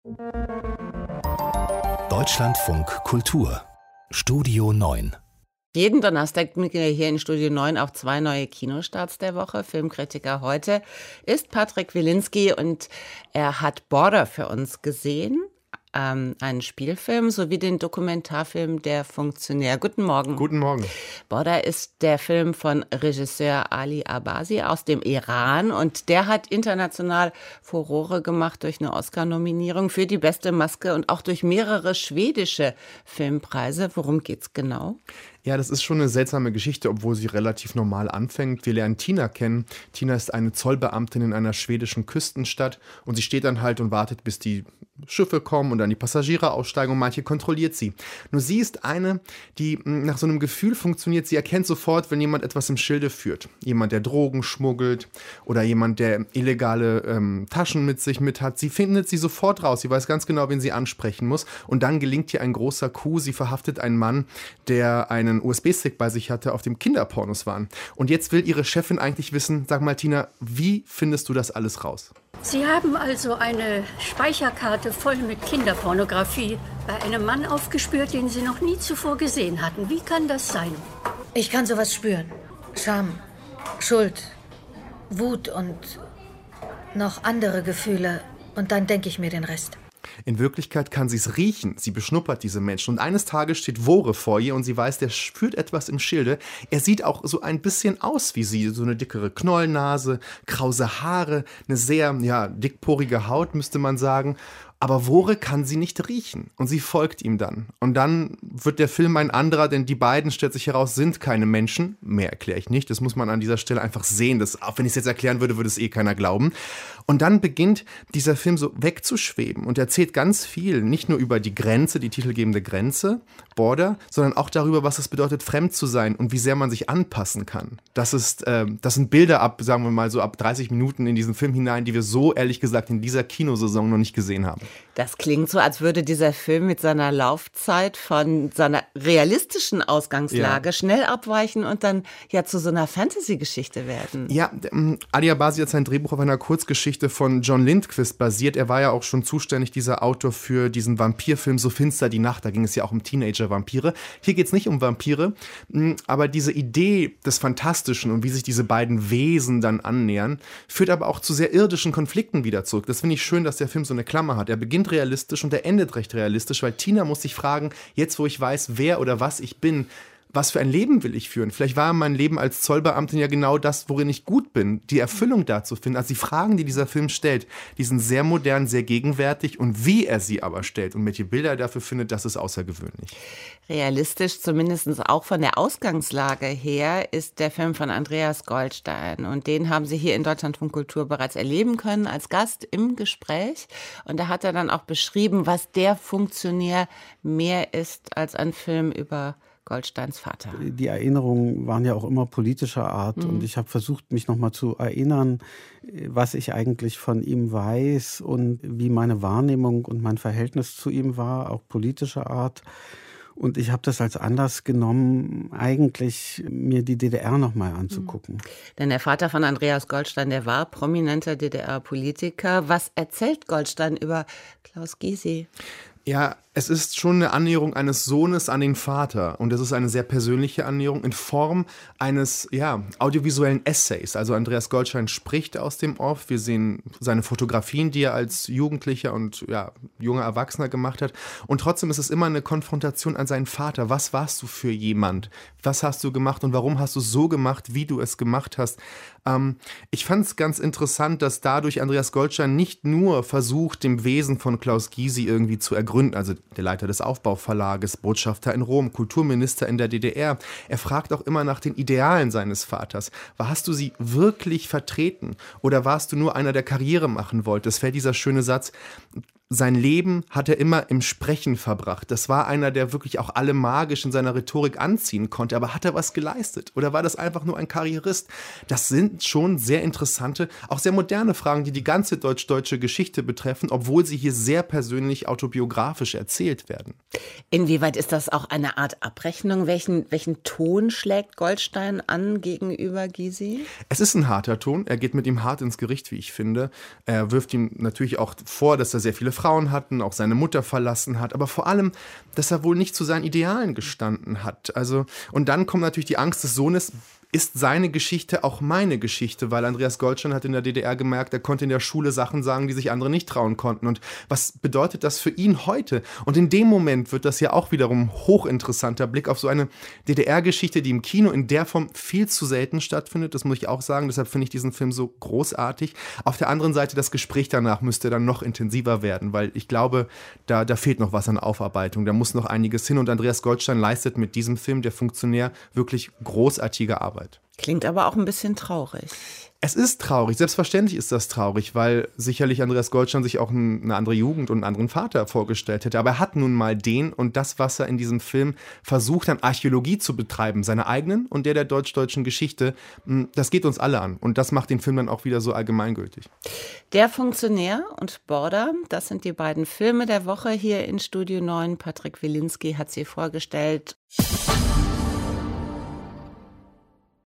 Deutschlandfunk Kultur Studio 9. Jeden Donnerstag blicken wir hier in Studio 9 auf 2 neue Kinostarts der Woche. Filmkritiker heute ist Patrick Wilinski und er hat Border für uns gesehen. Einen Spielfilm sowie den Dokumentarfilm Der Funktionär. Guten Morgen. Guten Morgen. Border ist der Film von Regisseur Ali Abbasi aus dem Iran und der hat international Furore gemacht durch eine Oscar-Nominierung für die beste Maske und auch durch mehrere schwedische Filmpreise. Worum geht's genau? Ja, das ist schon eine seltsame Geschichte, obwohl sie relativ normal anfängt. Wir lernen Tina kennen. Tina ist eine Zollbeamtin in einer schwedischen Küstenstadt und sie steht dann halt und wartet, bis die Schiffe kommen und dann die Passagiere aussteigen und manche kontrolliert sie. Nur sie ist eine, die nach so einem Gefühl funktioniert. Sie erkennt sofort, wenn jemand etwas im Schilde führt. Jemand, der Drogen schmuggelt oder jemand, der illegale Taschen mit sich mit hat. Sie findet sie sofort raus. Sie weiß ganz genau, wen sie ansprechen muss. Und dann gelingt ihr ein großer Coup. Sie verhaftet einen Mann, der einen USB-Stick bei sich hatte, auf dem Kinderpornos waren. Und jetzt will ihre Chefin eigentlich wissen, sag mal Tina, wie findest du das alles raus? Sie haben also eine Speicherkarte voll mit Kinderpornografie bei einem Mann aufgespürt, den Sie noch nie zuvor gesehen hatten. Wie kann das sein? Ich kann sowas spüren. Scham, Schuld, Wut und noch andere Gefühle. Und dann denke ich mir den Rest. In Wirklichkeit kann sie es riechen. Sie beschnuppert diese Menschen. Und eines Tages steht Vore vor ihr und sie weiß, der führt etwas im Schilde. Er sieht auch so ein bisschen aus wie sie. So eine dickere Knollnase, krause Haare, eine sehr dickporige Haut, müsste man sagen. Aber Vore kann sie nicht riechen und sie folgt ihm dann. Und dann wird der Film ein anderer, denn die beiden, stellt sich heraus, sind keine Menschen. Mehr erkläre ich nicht, das muss man an dieser Stelle einfach sehen. Das, auch wenn ich es jetzt erklären würde, würde es keiner glauben. Und dann beginnt dieser Film so wegzuschweben und erzählt ganz viel, nicht nur über die Grenze, die titelgebende Grenze, Border, sondern auch darüber, was es bedeutet, fremd zu sein und wie sehr man sich anpassen kann. Das sind Bilder ab, sagen wir mal so ab 30 Minuten in diesen Film hinein, die wir so ehrlich gesagt in dieser Kinosaison noch nicht gesehen haben. Das klingt so, als würde dieser Film mit seiner Laufzeit von seiner realistischen Ausgangslage schnell abweichen und dann zu so einer Fantasy-Geschichte werden. Ja, Ali Abbasi hat sein Drehbuch auf einer Kurzgeschichte von John Lindqvist basiert. Er war ja auch schon zuständig, dieser Autor, für diesen Vampirfilm So finster die Nacht. Da ging es ja auch um Teenager-Vampire. Hier geht es nicht um Vampire, aber diese Idee des Fantastischen und wie sich diese beiden Wesen dann annähern, führt aber auch zu sehr irdischen Konflikten wieder zurück. Das finde ich schön, dass der Film so eine Klammer hat. Er beginnt realistisch und er endet recht realistisch, weil Tina muss sich fragen, jetzt wo ich weiß, wer oder was ich bin, was für ein Leben will ich führen? Vielleicht war mein Leben als Zollbeamtin ja genau das, worin ich gut bin, die Erfüllung da zu finden. Also die Fragen, die dieser Film stellt, die sind sehr modern, sehr gegenwärtig und wie er sie aber stellt und welche Bilder er dafür findet, das ist außergewöhnlich. Realistisch, zumindest auch von der Ausgangslage her, ist der Film von Andreas Goldstein. Und den haben Sie hier in Deutschlandfunk Kultur bereits erleben können als Gast im Gespräch. Und da hat er dann auch beschrieben, was Der Funktionär mehr ist als ein Film über Goldsteins Vater. Die Erinnerungen waren ja auch immer politischer Art und ich habe versucht, mich nochmal zu erinnern, was ich eigentlich von ihm weiß und wie meine Wahrnehmung und mein Verhältnis zu ihm war, auch politischer Art. Und ich habe das als Anlass genommen, eigentlich mir die DDR nochmal anzugucken. Denn der Vater von Andreas Goldstein, der war prominenter DDR-Politiker. Was erzählt Goldstein über Klaus Gysi? Ja, es ist schon eine Annäherung eines Sohnes an den Vater und es ist eine sehr persönliche Annäherung in Form eines audiovisuellen Essays. Also Andreas Goldstein spricht aus dem Off, wir sehen seine Fotografien, die er als Jugendlicher und junger Erwachsener gemacht hat und trotzdem ist es immer eine Konfrontation an seinen Vater. Was warst du für jemand? Was hast du gemacht und warum hast du es so gemacht, wie du es gemacht hast? Ich fand es ganz interessant, dass dadurch Andreas Goldstein nicht nur versucht, dem Wesen von Klaus Gysi irgendwie zu ergründen, also der Leiter des Aufbauverlages, Botschafter in Rom, Kulturminister in der DDR. Er fragt auch immer nach den Idealen seines Vaters. Hast du sie wirklich vertreten oder warst du nur einer, der Karriere machen wollte? Es fällt dieser schöne Satz, sein Leben hat er immer im Sprechen verbracht. Das war einer, der wirklich auch alle magisch in seiner Rhetorik anziehen konnte. Aber hat er was geleistet? Oder war das einfach nur ein Karrierist? Das sind schon sehr interessante, auch sehr moderne Fragen, die die ganze deutsch-deutsche Geschichte betreffen, obwohl sie hier sehr persönlich autobiografisch erzählt werden. Inwieweit ist das auch eine Art Abrechnung? Welchen Ton schlägt Goldstein an gegenüber Gysi? Es ist ein harter Ton. Er geht mit ihm hart ins Gericht, wie ich finde. Er wirft ihm natürlich auch vor, dass er sehr viele Frauen hatten, auch seine Mutter verlassen hat, aber vor allem, dass er wohl nicht zu seinen Idealen gestanden hat. Also, und dann kommt natürlich die Angst des Sohnes, ist seine Geschichte auch meine Geschichte? Weil Andreas Goldstein hat in der DDR gemerkt, er konnte in der Schule Sachen sagen, die sich andere nicht trauen konnten. Und was bedeutet das für ihn heute? Und in dem Moment wird das ja auch wiederum hochinteressanter Blick auf so eine DDR-Geschichte, die im Kino in der Form viel zu selten stattfindet. Das muss ich auch sagen. Deshalb finde ich diesen Film so großartig. Auf der anderen Seite, das Gespräch danach müsste dann noch intensiver werden, weil ich glaube, da fehlt noch was an Aufarbeitung. Da muss noch einiges hin. Und Andreas Goldstein leistet mit diesem Film, Der Funktionär, wirklich großartige Arbeit. Klingt aber auch ein bisschen traurig. Es ist traurig, selbstverständlich ist das traurig, weil sicherlich Andreas Goldstein sich auch eine andere Jugend und einen anderen Vater vorgestellt hätte. Aber er hat nun mal den und das, was er in diesem Film versucht, an Archäologie zu betreiben, seiner eigenen und der deutsch-deutschen Geschichte, das geht uns alle an. Und das macht den Film dann auch wieder so allgemeingültig. Der Funktionär und Border, das sind die beiden Filme der Woche hier in Studio 9. Patrick Wilinski hat sie vorgestellt.